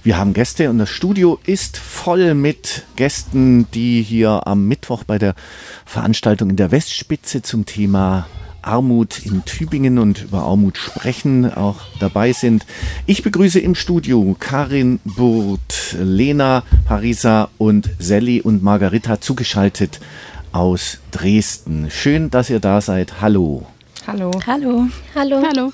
Wir haben Gäste und das Studio ist voll mit Gästen, die hier am Mittwoch bei der Veranstaltung in der Westspitze zum Thema Armut in Tübingen und über Armut sprechen, auch dabei sind. Ich begrüße im Studio Karin Burt, Lena, Parisa und Sally und Margarita zugeschaltet aus Dresden. Schön, dass ihr da seid. Hallo. Hallo. Hallo. Hallo. Hallo.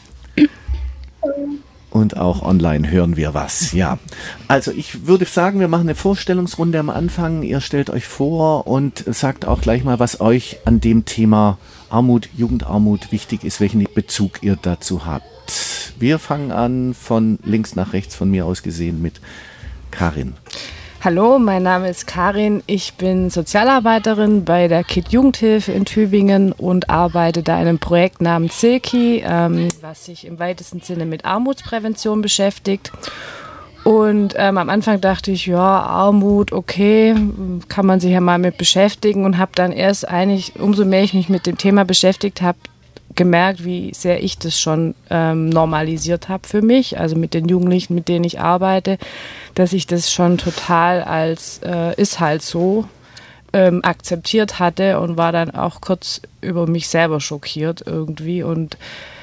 Und auch online hören wir was, ja. Also ich würde sagen, wir machen eine Vorstellungsrunde am Anfang. Ihr stellt euch vor und sagt auch gleich mal, was euch an dem Thema Armut, Jugendarmut wichtig ist, welchen Bezug ihr dazu habt. Wir fangen an von links nach rechts, von mir aus gesehen, mit Karin. Hallo, mein Name ist Karin. Ich bin Sozialarbeiterin bei der KID-Jugendhilfe in Tübingen und arbeite da in einem Projekt namens Silki, was sich im weitesten Sinne mit Armutsprävention beschäftigt. Und am Anfang dachte ich, ja, Armut, okay, kann man sich ja mal mit beschäftigen und habe dann erst eigentlich, umso mehr ich mich mit dem Thema beschäftigt habe, gemerkt, wie sehr ich das schon normalisiert habe für mich, also mit den Jugendlichen, mit denen ich arbeite, dass ich das schon total als ist halt so akzeptiert hatte und war dann auch kurz über mich selber schockiert irgendwie und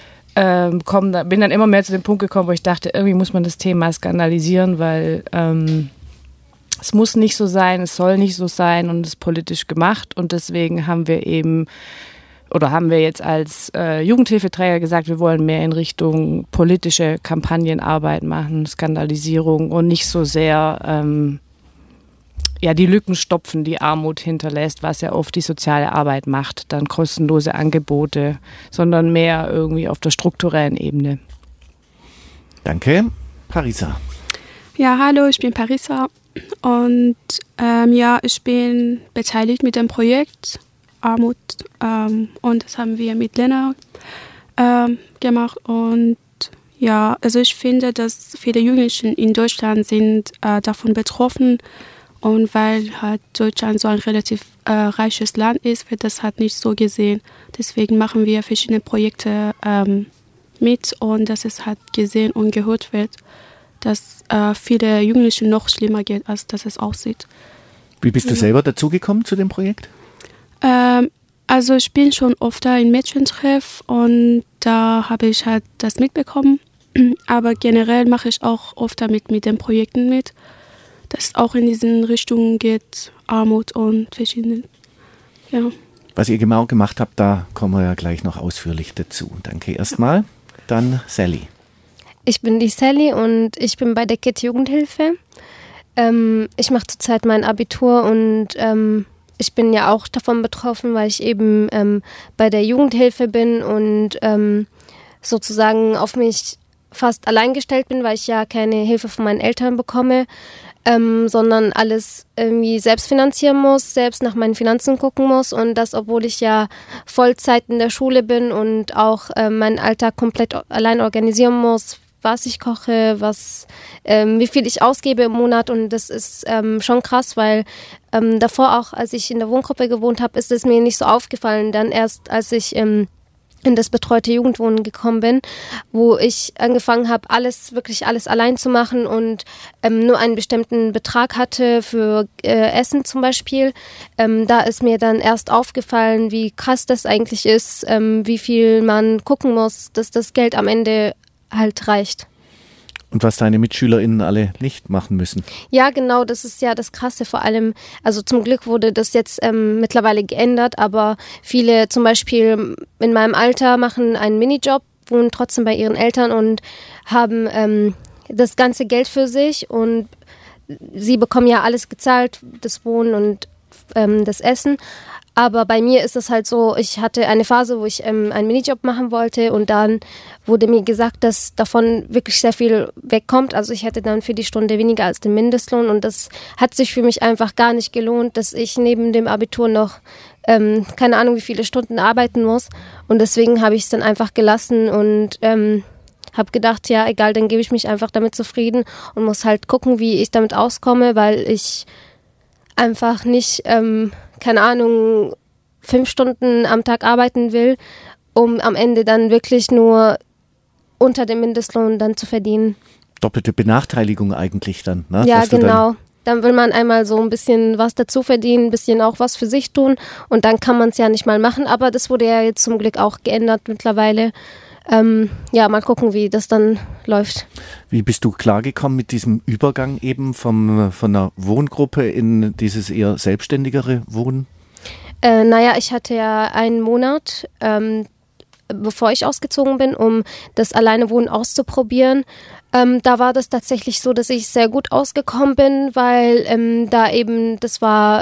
bin dann immer mehr zu dem Punkt gekommen, wo ich dachte, irgendwie muss man das Thema skandalisieren, weil es muss nicht so sein, es soll nicht so sein und es ist politisch gemacht und deswegen haben wir jetzt als Jugendhilfeträger gesagt, wir wollen mehr in Richtung politische Kampagnenarbeit machen, Skandalisierung und nicht so sehr die Lücken stopfen, die Armut hinterlässt, was ja oft die soziale Arbeit macht, dann kostenlose Angebote, sondern mehr irgendwie auf der strukturellen Ebene. Danke. Parisa. Ja, hallo, ich bin Parisa und ich bin beteiligt mit dem Projekt Armut und das haben wir mit Lena gemacht und ja, also ich finde, dass viele Jugendliche in Deutschland sind davon betroffen und weil halt Deutschland so ein relativ reiches Land ist, wird das halt nicht so gesehen. Deswegen machen wir verschiedene Projekte mit und dass es halt gesehen und gehört wird, dass viele Jugendliche noch schlimmer geht, als dass es aussieht. Wie bist du selber dazugekommen zu dem Projekt? Also ich bin schon öfter in Mädchentreff und da habe ich halt das mitbekommen. Aber generell mache ich auch öfter mit den Projekten mit, dass es auch in diesen Richtungen geht, Armut und verschiedene. Ja. Was ihr genau gemacht habt, da kommen wir ja gleich noch ausführlich dazu. Danke erstmal. Dann Sally. Ich bin die Sally und ich bin bei der KID-Jugendhilfe. Ich mache zurzeit mein Abitur und ich bin ja auch davon betroffen, weil ich eben bei der Jugendhilfe bin und sozusagen auf mich fast allein gestellt bin, weil ich ja keine Hilfe von meinen Eltern bekomme, sondern alles irgendwie selbst finanzieren muss, selbst nach meinen Finanzen gucken muss und das, obwohl ich ja Vollzeit in der Schule bin und auch meinen Alltag komplett allein organisieren muss, was ich koche, wie viel ich ausgebe im Monat und das ist schon krass, weil davor auch, als ich in der Wohngruppe gewohnt habe, ist es mir nicht so aufgefallen. Dann erst, als ich in das betreute Jugendwohnen gekommen bin, wo ich angefangen habe, wirklich alles allein zu machen und nur einen bestimmten Betrag hatte für Essen zum Beispiel. Da ist mir dann erst aufgefallen, wie krass das eigentlich ist, wie viel man gucken muss, dass das Geld am Ende halt reicht. Und was deine MitschülerInnen alle nicht machen müssen. Ja, genau, das ist ja das Krasse vor allem. Also zum Glück wurde das jetzt mittlerweile geändert, aber viele zum Beispiel in meinem Alter machen einen Minijob, wohnen trotzdem bei ihren Eltern und haben das ganze Geld für sich und sie bekommen ja alles gezahlt, das Wohnen und das Essen. Aber bei mir ist es halt so, ich hatte eine Phase, wo ich einen Minijob machen wollte und dann wurde mir gesagt, dass davon wirklich sehr viel wegkommt. Also ich hätte dann für die Stunde weniger als den Mindestlohn und das hat sich für mich einfach gar nicht gelohnt, dass ich neben dem Abitur noch keine Ahnung wie viele Stunden arbeiten muss. Und deswegen habe ich es dann einfach gelassen und habe gedacht, ja egal, dann gebe ich mich einfach damit zufrieden und muss halt gucken, wie ich damit auskomme, weil ich einfach nicht, keine Ahnung, 5 Stunden am Tag arbeiten will, um am Ende dann wirklich nur unter dem Mindestlohn dann zu verdienen. doppelte Benachteiligung eigentlich dann. Ne? Ja, genau. Dann will man einmal so ein bisschen was dazu verdienen, ein bisschen auch was für sich tun und dann kann man es ja nicht mal machen. Aber das wurde ja jetzt zum Glück auch geändert mittlerweile. Mal gucken, wie das dann läuft. Wie bist du klargekommen mit diesem Übergang eben von einer Wohngruppe in dieses eher selbstständigere Wohnen? Ich hatte ja einen Monat, bevor ich ausgezogen bin, um das Alleinewohnen auszuprobieren. Da war das tatsächlich so, dass ich sehr gut ausgekommen bin, weil das war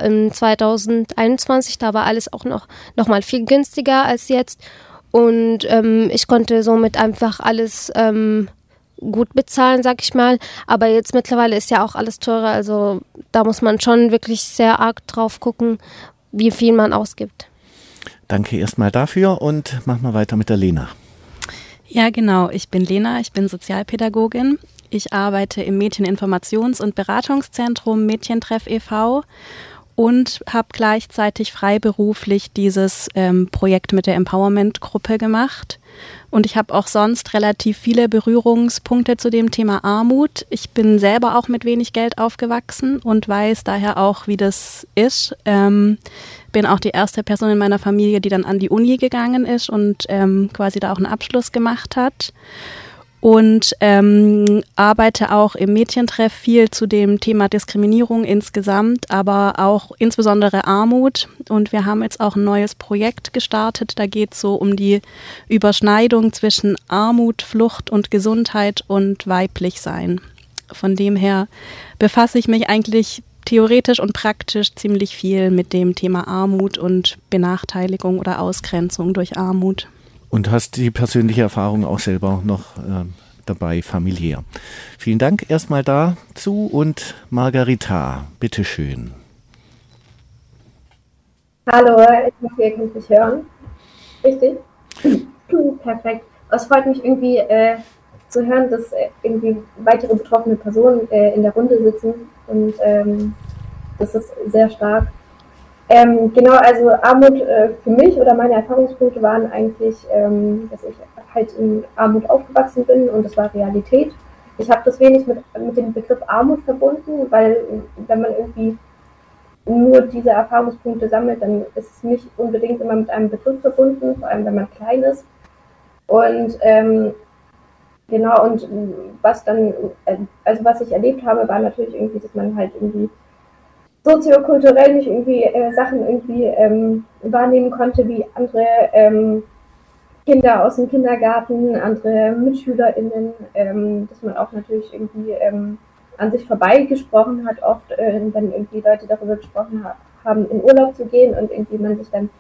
2021, da war alles auch noch mal viel günstiger als jetzt. Und ich konnte somit einfach alles gut bezahlen, sag ich mal. Aber jetzt mittlerweile ist ja auch alles teurer. Also da muss man schon wirklich sehr arg drauf gucken, wie viel man ausgibt. Danke erstmal dafür und machen wir weiter mit der Lena. Ja, genau. Ich bin Lena, ich bin Sozialpädagogin. Ich arbeite im Mädcheninformations- und Beratungszentrum Mädchentreff e.V. und habe gleichzeitig freiberuflich dieses Projekt mit der Empowerment-Gruppe gemacht. Und ich habe auch sonst relativ viele Berührungspunkte zu dem Thema Armut. Ich bin selber auch mit wenig Geld aufgewachsen und weiß daher auch, wie das ist. Bin auch die erste Person in meiner Familie, die dann an die Uni gegangen ist und quasi da auch einen Abschluss gemacht hat. Und arbeite auch im Mädchentreff viel zu dem Thema Diskriminierung insgesamt, aber auch insbesondere Armut. Und wir haben jetzt auch ein neues Projekt gestartet. Da geht es so um die Überschneidung zwischen Armut, Flucht und Gesundheit und Weiblichsein. Von dem her befasse ich mich eigentlich theoretisch und praktisch ziemlich viel mit dem Thema Armut und Benachteiligung oder Ausgrenzung durch Armut. Und hast die persönliche Erfahrung auch selber noch dabei, familiär. Vielen Dank erstmal dazu und Margarita, bitteschön. Hallo, ich hoffe, ihr könnt mich hören. Richtig? Perfekt. Es freut mich irgendwie zu hören, dass irgendwie weitere betroffene Personen in der Runde sitzen und das ist sehr stark. Also Armut für mich oder meine Erfahrungspunkte waren eigentlich, dass ich halt in Armut aufgewachsen bin und das war Realität. Ich habe das wenig mit dem Begriff Armut verbunden, weil wenn man irgendwie nur diese Erfahrungspunkte sammelt, dann ist es nicht unbedingt immer mit einem Begriff verbunden, vor allem wenn man klein ist. Und was ich erlebt habe, war natürlich irgendwie, dass man halt irgendwie soziokulturell nicht irgendwie Sachen irgendwie wahrnehmen konnte, wie andere Kinder aus dem Kindergarten, andere MitschülerInnen, dass man auch natürlich irgendwie an sich vorbeigesprochen hat, oft, wenn irgendwie Leute darüber gesprochen haben, in Urlaub zu gehen und irgendwie man sich dann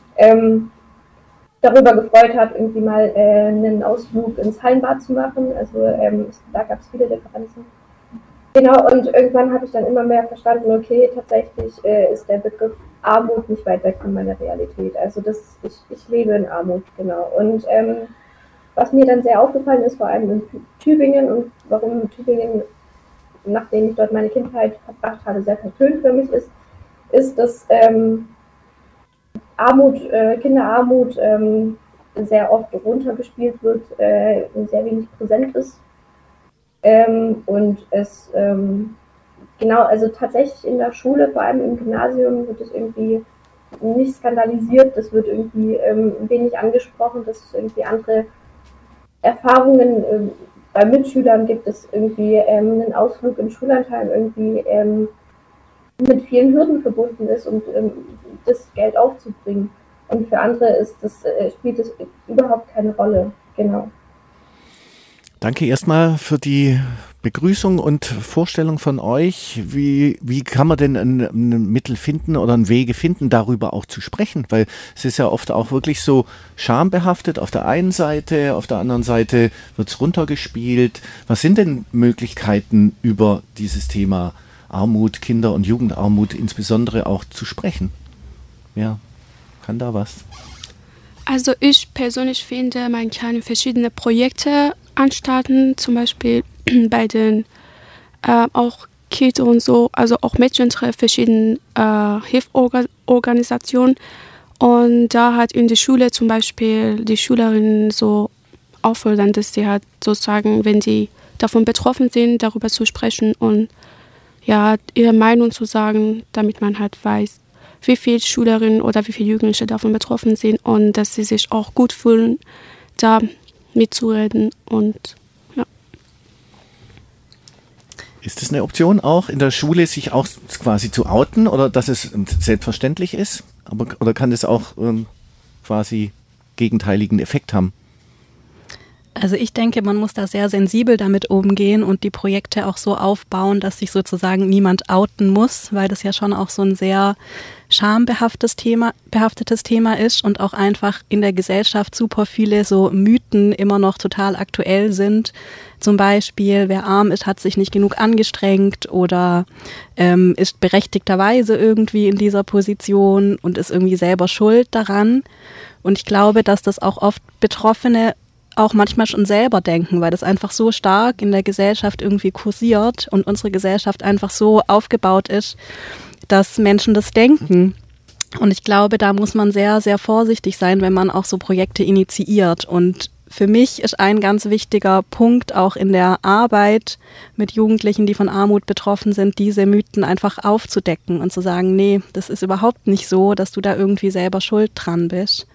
darüber gefreut hat, irgendwie mal einen Ausflug ins Hallenbad zu machen. Also da gab es viele Differenzen. Genau, und irgendwann habe ich dann immer mehr verstanden, okay, tatsächlich ist der Begriff Armut nicht weit weg von meiner Realität. Also ich lebe in Armut, genau. Und was mir dann sehr aufgefallen ist, vor allem in Tübingen und warum Tübingen, nachdem ich dort meine Kindheit verbracht habe, sehr verpönt für mich ist, dass Kinderarmut sehr oft runtergespielt wird, sehr wenig präsent ist. Und es also tatsächlich in der Schule, vor allem im Gymnasium, wird es irgendwie nicht skandalisiert, das wird irgendwie wenig angesprochen, dass es irgendwie andere Erfahrungen bei Mitschülern gibt, es irgendwie einen Ausflug im Schullandheim irgendwie mit vielen Hürden verbunden ist und das Geld aufzubringen. Und für andere spielt es überhaupt keine Rolle, genau. Danke erstmal für die Begrüßung und Vorstellung von euch. Wie kann man denn ein Mittel finden oder einen Wege finden, darüber auch zu sprechen? Weil es ist ja oft auch wirklich so schambehaftet auf der einen Seite, auf der anderen Seite wird es runtergespielt. Was sind denn Möglichkeiten, über dieses Thema Armut, Kinder- und Jugendarmut insbesondere auch zu sprechen? Ja, kann da was? Also ich persönlich finde, man kann verschiedene Projekte anstarten, zum Beispiel bei den auch Kids und so, also auch Mädchentreff, verschiedene Hilfsorganisationen. Und da hat in der Schule zum Beispiel die Schülerinnen so auffordern, dass sie halt sozusagen, wenn sie davon betroffen sind, darüber zu sprechen und ja, ihre Meinung zu sagen, damit man halt weiß, wie viele Schülerinnen oder wie viele Jugendliche davon betroffen sind und dass sie sich auch gut fühlen, da mitzureden und ja. Ist das eine Option auch in der Schule, sich auch quasi zu outen oder dass es selbstverständlich ist? Oder kann das auch quasi gegenteiligen Effekt haben? Also ich denke, man muss da sehr sensibel damit umgehen und die Projekte auch so aufbauen, dass sich sozusagen niemand outen muss, weil das ja schon auch so ein sehr schambehaftetes Thema ist und auch einfach in der Gesellschaft super viele so Mythen immer noch total aktuell sind. Zum Beispiel, wer arm ist, hat sich nicht genug angestrengt oder ist berechtigterweise irgendwie in dieser Position und ist irgendwie selber schuld daran. Und ich glaube, dass das auch oft Betroffene auch manchmal schon selber denken, weil das einfach so stark in der Gesellschaft irgendwie kursiert und unsere Gesellschaft einfach so aufgebaut ist, dass Menschen das denken. Und ich glaube, da muss man sehr, sehr vorsichtig sein, wenn man auch so Projekte initiiert. Und für mich ist ein ganz wichtiger Punkt auch in der Arbeit mit Jugendlichen, die von Armut betroffen sind, diese Mythen einfach aufzudecken und zu sagen, nee, das ist überhaupt nicht so, dass du da irgendwie selber schuld dran bist.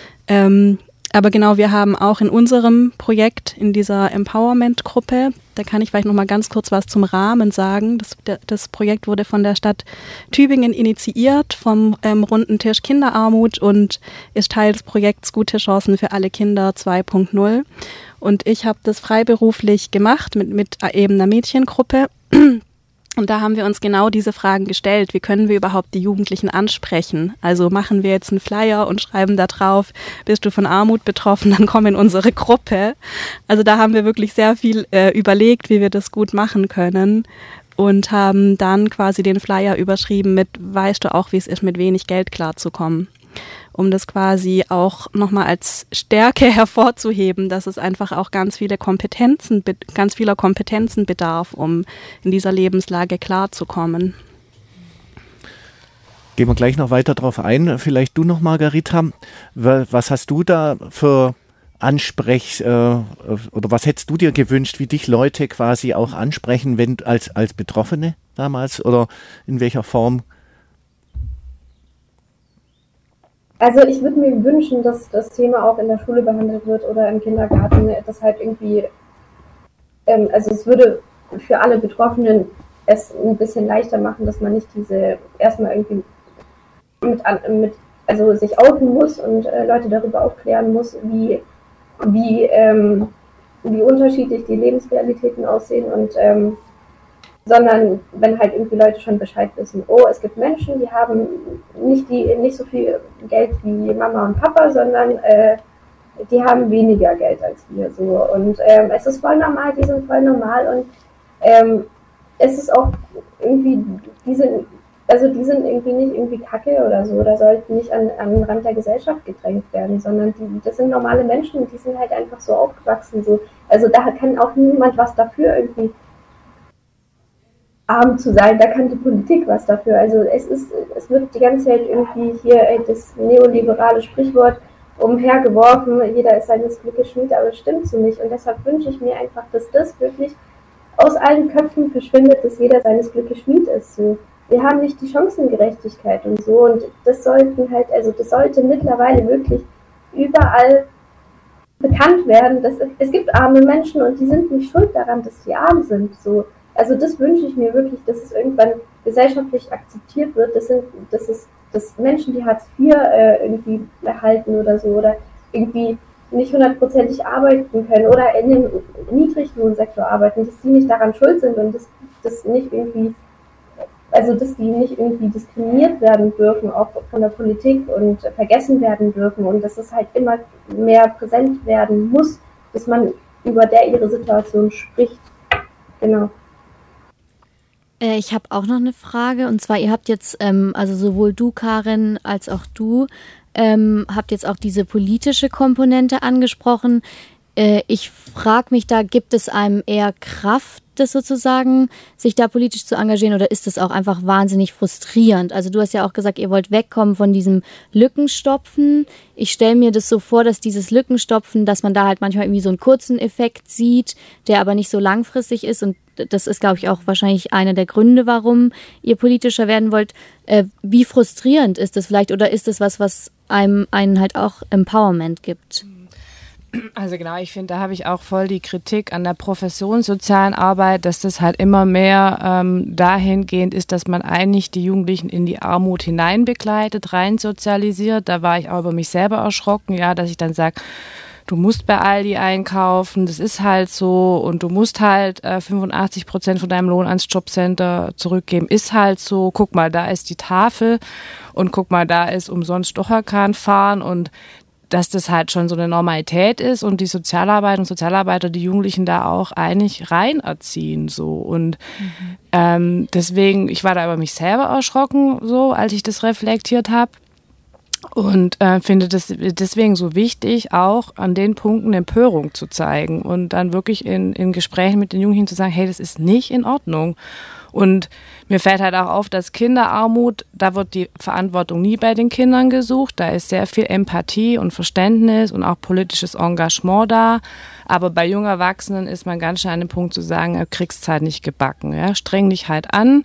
Aber genau, wir haben auch in unserem Projekt, in dieser Empowerment-Gruppe, da kann ich vielleicht noch mal ganz kurz was zum Rahmen sagen. Das Projekt wurde von der Stadt Tübingen initiiert, vom Runden Tisch Kinderarmut und ist Teil des Projekts Gute Chancen für alle Kinder 2.0. Und ich habe das freiberuflich gemacht mit eben einer Mädchengruppe. Und da haben wir uns genau diese Fragen gestellt. Wie können wir überhaupt die Jugendlichen ansprechen? Also machen wir jetzt einen Flyer und schreiben da drauf, bist du von Armut betroffen, dann komm in unsere Gruppe. Also da haben wir wirklich sehr viel überlegt, wie wir das gut machen können und haben dann quasi den Flyer überschrieben mit, weißt du auch, wie es ist, mit wenig Geld klarzukommen. Um das quasi auch nochmal als Stärke hervorzuheben, dass es einfach auch ganz vieler Kompetenzen bedarf, um in dieser Lebenslage klarzukommen. Gehen wir gleich noch weiter drauf ein. Vielleicht du noch, Margarita. Was hast du da für oder was hättest du dir gewünscht, wie dich Leute quasi auch ansprechen, wenn als Betroffene damals oder in welcher Form? Also ich würde mir wünschen, dass das Thema auch in der Schule behandelt wird oder im Kindergarten, das halt irgendwie, also es würde für alle Betroffenen es ein bisschen leichter machen, dass man nicht diese erstmal irgendwie also sich outen muss und Leute darüber aufklären muss, wie unterschiedlich die Lebensrealitäten aussehen und sondern wenn halt irgendwie Leute schon Bescheid wissen, oh, es gibt Menschen, die haben nicht so viel Geld wie Mama und Papa, sondern die haben weniger Geld als wir so und es ist voll normal, die sind voll normal und es ist auch irgendwie, die sind irgendwie nicht irgendwie kacke oder so, oder sollten nicht an den Rand der Gesellschaft gedrängt werden, sondern das sind normale Menschen und die sind halt einfach so aufgewachsen, so. Also da kann auch niemand was dafür irgendwie arm zu sein, da kann die Politik was dafür. Also es wird die ganze Zeit irgendwie hier das neoliberale Sprichwort umhergeworfen, jeder ist seines Glückes Schmied, aber das stimmt so nicht. Und deshalb wünsche ich mir einfach, dass das wirklich aus allen Köpfen verschwindet, dass jeder seines Glückes Schmied ist. So. Wir haben nicht die Chancengerechtigkeit und so. Und das sollte mittlerweile wirklich überall bekannt werden, dass es gibt arme Menschen und die sind nicht schuld daran, dass sie arm sind. So. Also das wünsche ich mir wirklich, dass es irgendwann gesellschaftlich akzeptiert wird, dass Menschen, die Hartz IV irgendwie erhalten oder so oder irgendwie nicht 100%ig arbeiten können oder in dem Niedriglohnsektor arbeiten, dass die nicht daran schuld sind und dass die nicht irgendwie diskriminiert werden dürfen, auch von der Politik und vergessen werden dürfen und dass es halt immer mehr präsent werden muss, dass man über ihre Situation spricht. Genau. Ich habe auch noch eine Frage und zwar, ihr habt jetzt, also sowohl du, Karin, als auch du, habt jetzt auch diese politische Komponente angesprochen. Ich frage mich da, gibt es einem eher Kraft, das sozusagen, sich da politisch zu engagieren, oder ist das auch einfach wahnsinnig frustrierend? Also du hast ja auch gesagt, ihr wollt wegkommen von diesem Lückenstopfen. Ich stelle mir das so vor, dass dieses Lückenstopfen, dass man da halt manchmal irgendwie so einen kurzen Effekt sieht, der aber nicht so langfristig ist, und das ist, glaube ich, auch wahrscheinlich einer der Gründe, warum ihr politischer werden wollt. Wie frustrierend ist das vielleicht, oder ist das was einen halt auch Empowerment gibt? Also genau, ich finde, da habe ich auch voll die Kritik an der Profession sozialen Arbeit, dass das halt immer mehr dahingehend ist, dass man eigentlich die Jugendlichen in die Armut hinein begleitet, rein sozialisiert. Da war ich auch über mich selber erschrocken, ja, dass ich dann sage, du musst bei Aldi einkaufen, das ist halt so, und du musst halt 85% von deinem Lohn ans Jobcenter zurückgeben, ist halt so. Guck mal, da ist die Tafel, und guck mal, da ist umsonst Stocherkran fahren, und dass das halt schon so eine Normalität ist und die Sozialarbeit und Sozialarbeiter die Jugendlichen da auch eigentlich rein erziehen, so. Und deswegen, ich war da über mich selber erschrocken, so, als ich das reflektiert habe. Und finde das deswegen so wichtig, auch an den Punkten Empörung zu zeigen und dann wirklich in Gesprächen mit den Jugendlichen zu sagen, hey, das ist nicht in Ordnung. Und mir fällt halt auch auf, dass Kinderarmut, da wird die Verantwortung nie bei den Kindern gesucht. Da ist sehr viel Empathie und Verständnis und auch politisches Engagement da. Aber bei jungen Erwachsenen ist man ganz schnell an dem Punkt zu sagen, du kriegst es halt nicht gebacken. Ja? Streng dich halt an.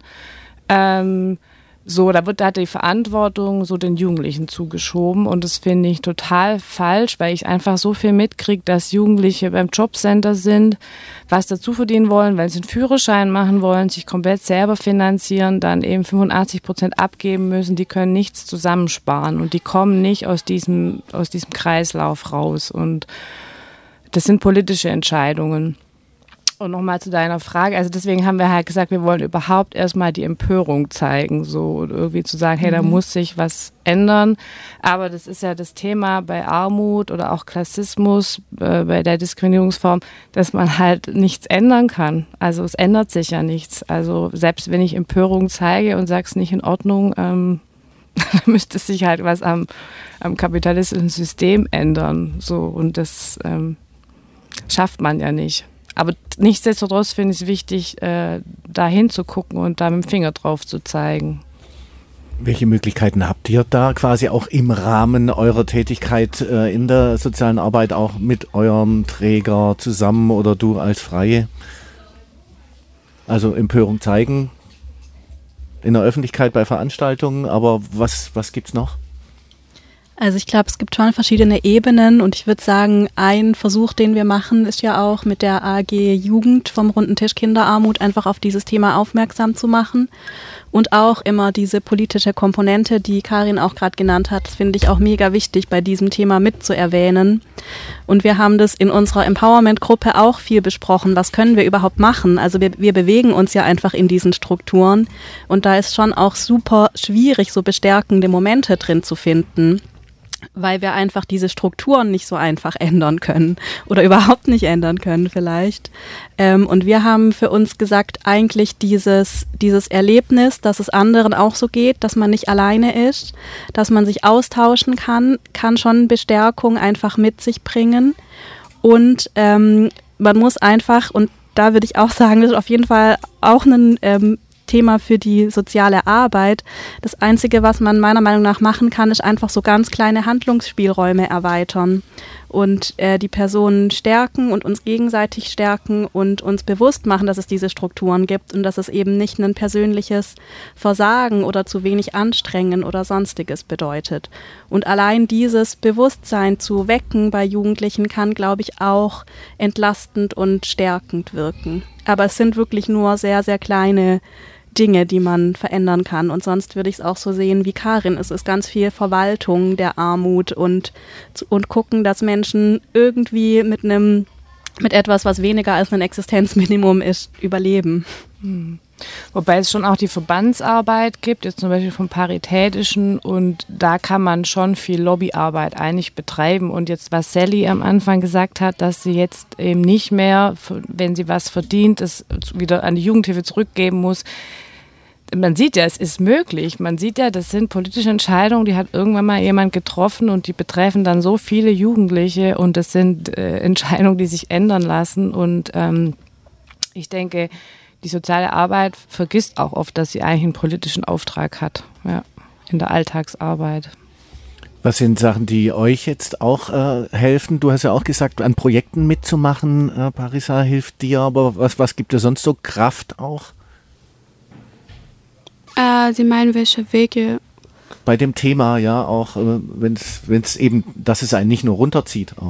So, da hat die Verantwortung so den Jugendlichen zugeschoben, und das finde ich total falsch, weil ich einfach so viel mitkriege, dass Jugendliche beim Jobcenter sind, was dazu verdienen wollen, weil sie einen Führerschein machen wollen, sich komplett selber finanzieren, dann eben 85% abgeben müssen, die können nichts zusammensparen und die kommen nicht aus diesem Kreislauf raus, und das sind politische Entscheidungen. Und nochmal zu deiner Frage, also deswegen haben wir halt gesagt, wir wollen überhaupt erstmal die Empörung zeigen, so, und irgendwie zu sagen, hey, da muss sich was ändern. Aber das ist ja das Thema bei Armut oder auch Klassismus, bei der Diskriminierungsform, dass man halt nichts ändern kann. Also es ändert sich ja nichts. Also selbst wenn ich Empörung zeige und sage, es nicht in Ordnung, dann müsste sich halt was am kapitalistischen System ändern. So, und das schafft man ja nicht. Aber nichtsdestotrotz finde ich es wichtig, da hinzugucken und da mit dem Finger drauf zu zeigen. Welche Möglichkeiten habt ihr da quasi auch im Rahmen eurer Tätigkeit in der sozialen Arbeit auch mit eurem Träger zusammen oder du als Freie? Also Empörung zeigen in der Öffentlichkeit bei Veranstaltungen, aber was gibt's noch? Also ich glaube, es gibt schon verschiedene Ebenen, und ich würde sagen, ein Versuch, den wir machen, ist ja auch mit der AG Jugend vom Runden Tisch Kinderarmut einfach auf dieses Thema aufmerksam zu machen, und auch immer diese politische Komponente, die Karin auch gerade genannt hat, das finde ich auch mega wichtig, bei diesem Thema mitzuerwähnen. Und wir haben das in unserer Empowerment-Gruppe auch viel besprochen. Was können wir überhaupt machen? Also wir bewegen uns ja einfach in diesen Strukturen, und da ist schon auch super schwierig, so bestärkende Momente drin zu finden, weil wir einfach diese Strukturen nicht so einfach ändern können oder überhaupt nicht ändern können vielleicht. Und wir haben für uns gesagt, eigentlich dieses Erlebnis, dass es anderen auch so geht, dass man nicht alleine ist, dass man sich austauschen kann schon Bestärkung einfach mit sich bringen. Und man muss einfach, und da würde ich auch sagen, das ist auf jeden Fall auch ein Thema für die soziale Arbeit. Das Einzige, was man meiner Meinung nach machen kann, ist einfach so ganz kleine Handlungsspielräume erweitern und die Personen stärken und uns gegenseitig stärken und uns bewusst machen, dass es diese Strukturen gibt und dass es eben nicht ein persönliches Versagen oder zu wenig Anstrengen oder Sonstiges bedeutet. Und allein dieses Bewusstsein zu wecken bei Jugendlichen kann, glaube ich, auch entlastend und stärkend wirken. Aber es sind wirklich nur sehr, sehr kleine Dinge, die man verändern kann. Und sonst würde ich es auch so sehen wie Karin. Es ist ganz viel Verwaltung der Armut und gucken, dass Menschen irgendwie mit etwas, was weniger als ein Existenzminimum ist, überleben. Wobei es schon auch die Verbandsarbeit gibt, jetzt zum Beispiel vom Paritätischen, und da kann man schon viel Lobbyarbeit eigentlich betreiben. Und jetzt, was Sally am Anfang gesagt hat, dass sie jetzt eben nicht mehr, wenn sie was verdient, es wieder an die Jugendhilfe zurückgeben muss. Man sieht ja, es ist möglich. Man sieht ja, das sind politische Entscheidungen, die hat irgendwann mal jemand getroffen und die betreffen dann so viele Jugendliche, und das sind Entscheidungen, die sich ändern lassen. Und ich denke, die soziale Arbeit vergisst auch oft, dass sie eigentlich einen politischen Auftrag hat, ja, in der Alltagsarbeit. Was sind Sachen, die euch jetzt auch helfen? Du hast ja auch gesagt, an Projekten mitzumachen. Parisa hilft dir, aber was gibt dir sonst so Kraft auch? Sie meinen, welche Wege? Bei dem Thema, ja, auch wenn es eben, dass es einen nicht nur runterzieht auch.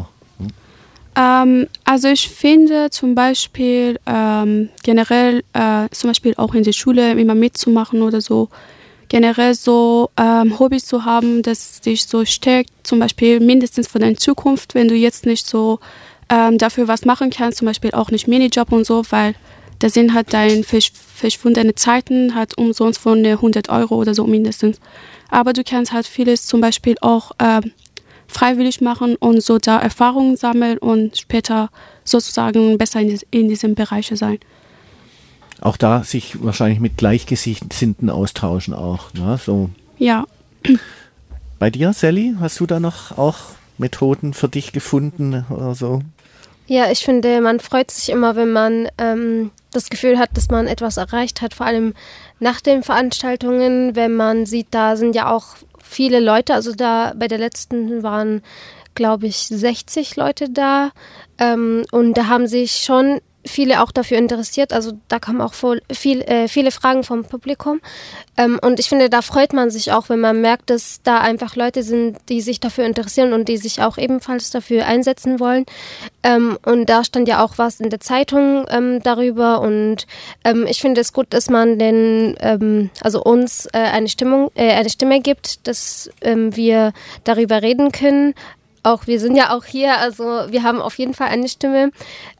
Also ich finde zum Beispiel generell, zum Beispiel auch in der Schule immer mitzumachen oder so, generell so Hobbys zu haben, das dich so stärkt, zum Beispiel mindestens für deine Zukunft, wenn du jetzt nicht so dafür was machen kannst, zum Beispiel auch nicht Minijob und so, weil da sind halt deine verschwundene Zeiten halt umsonst von 100 € oder so mindestens. Aber du kannst halt vieles zum Beispiel auch freiwillig machen und so da Erfahrungen sammeln und später sozusagen besser in diesem Bereich sein. Auch da sich wahrscheinlich mit Gleichgesinnten austauschen auch, ne? So. Ja. Bei dir, Sally, hast du da noch auch Methoden für dich gefunden oder so? Ja, ich finde, man freut sich immer, wenn man das Gefühl hat, dass man etwas erreicht hat, vor allem nach den Veranstaltungen, wenn man sieht, da sind ja auch viele Leute, also da bei der letzten waren, glaube ich, 60 Leute da und da haben sich schon viele auch dafür interessiert, also da kamen auch viele Fragen vom Publikum und ich finde, da freut man sich auch, wenn man merkt, dass da einfach Leute sind, die sich dafür interessieren und die sich auch ebenfalls dafür einsetzen wollen und da stand ja auch was in der Zeitung darüber und ich finde es gut, dass man also uns eine Stimme gibt, dass wir darüber reden können. Auch wir sind ja auch hier, also wir haben auf jeden Fall eine Stimme.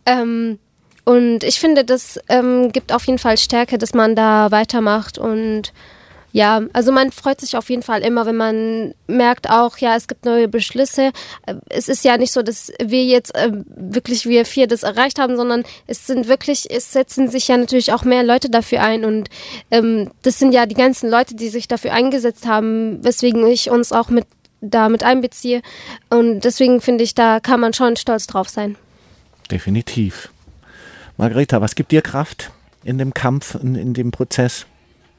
Und ich finde, das gibt auf jeden Fall Stärke, dass man da weitermacht und ja, also man freut sich auf jeden Fall immer, wenn man merkt auch, ja, es gibt neue Beschlüsse. Es ist ja nicht so, dass wir jetzt wir 4 das erreicht haben, sondern es setzen sich ja natürlich auch mehr Leute dafür ein und das sind ja die ganzen Leute, die sich dafür eingesetzt haben, weswegen ich uns auch damit einbeziehe und deswegen finde ich, da kann man schon stolz drauf sein. Definitiv. Margareta, was gibt dir Kraft in dem Kampf, in dem Prozess?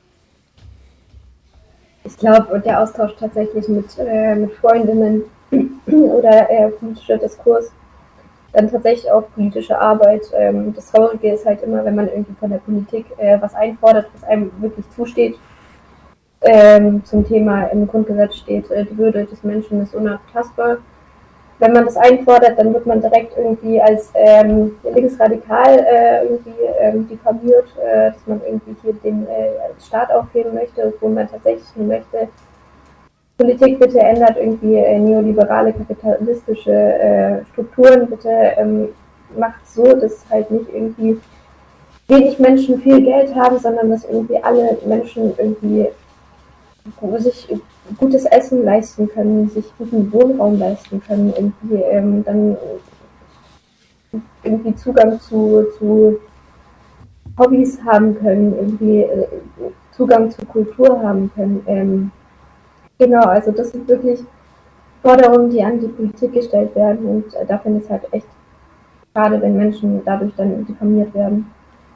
Ich glaube, der Austausch tatsächlich mit Freundinnen oder politischer Diskurs, dann tatsächlich auch politische Arbeit. Das Traurige ist halt immer, wenn man irgendwie von der Politik was einfordert, was einem wirklich zusteht. Zum Thema im Grundgesetz steht, die Würde des Menschen ist unantastbar. Wenn man das einfordert, dann wird man direkt irgendwie als linksradikal diffamiert, dass man irgendwie hier den Staat aufheben möchte, wo man tatsächlich nur möchte, Politik bitte ändert irgendwie neoliberale kapitalistische Strukturen, bitte macht so, dass halt nicht irgendwie wenig Menschen viel Geld haben, sondern dass irgendwie alle Menschen irgendwie sich gutes Essen leisten können, sich guten Wohnraum leisten können, irgendwie dann irgendwie Zugang zu Hobbys haben können, irgendwie Zugang zu Kultur haben können. Genau, also das sind wirklich Forderungen, die an die Politik gestellt werden und da finde ich es halt echt schade, wenn Menschen dadurch dann diffamiert werden.